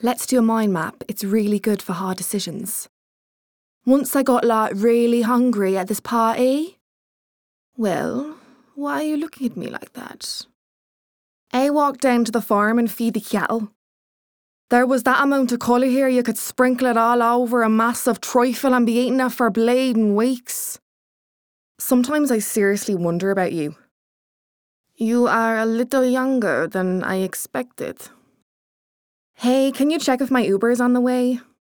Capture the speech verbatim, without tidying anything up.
Let's do a mind map. It's really good for hard decisions. Once I got like really hungry at this party. Well, why are you looking at me like that? I walked down to the farm and feed the cattle. There was that amount of colour here you could sprinkle it all over a massive trifle and be eating it for bleeding weeks. Sometimes I seriously wonder about you. You are a little younger than I expected. Hey, can you check if my Uber is on the way?